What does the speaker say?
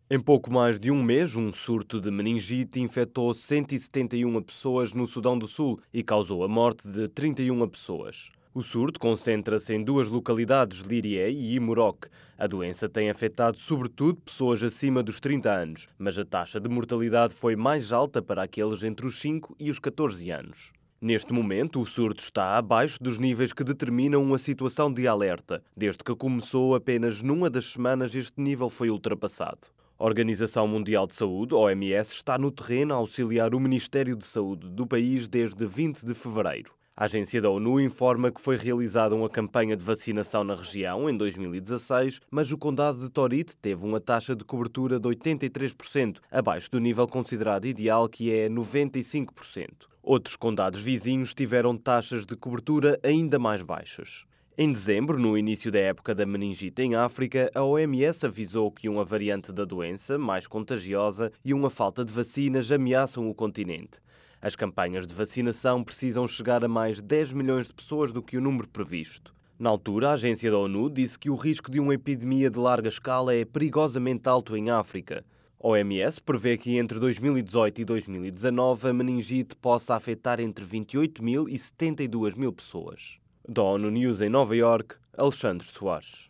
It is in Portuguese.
Em pouco mais de um mês, um surto de meningite infectou 171 pessoas no Sudão do Sul e causou a morte de 31 pessoas. O surto concentra-se em duas localidades, Lirié e Imoroque. A doença tem afetado sobretudo pessoas acima dos 30 anos, mas a taxa de mortalidade foi mais alta para aqueles entre os 5 e os 14 anos. Neste momento, o surto está abaixo dos níveis que determinam uma situação de alerta. Desde que começou, apenas numa das semanas este nível foi ultrapassado. A Organização Mundial de Saúde, OMS, está no terreno a auxiliar o Ministério de Saúde do país desde 20 de fevereiro. A agência da ONU informa que foi realizada uma campanha de vacinação na região em 2016, mas o condado de Torit teve uma taxa de cobertura de 83%, abaixo do nível considerado ideal, que é 95%. Outros condados vizinhos tiveram taxas de cobertura ainda mais baixas. Em dezembro, no início da época da meningite em África, a OMS avisou que uma variante da doença, mais contagiosa, e uma falta de vacinas ameaçam o continente. As campanhas de vacinação precisam chegar a mais 10 milhões de pessoas do que o número previsto. Na altura, a agência da ONU disse que o risco de uma epidemia de larga escala é perigosamente alto em África. A OMS prevê que entre 2018 e 2019 a meningite possa afetar entre 28 mil e 72 mil pessoas. Da ONU News em Nova Iorque, Alexandre Soares.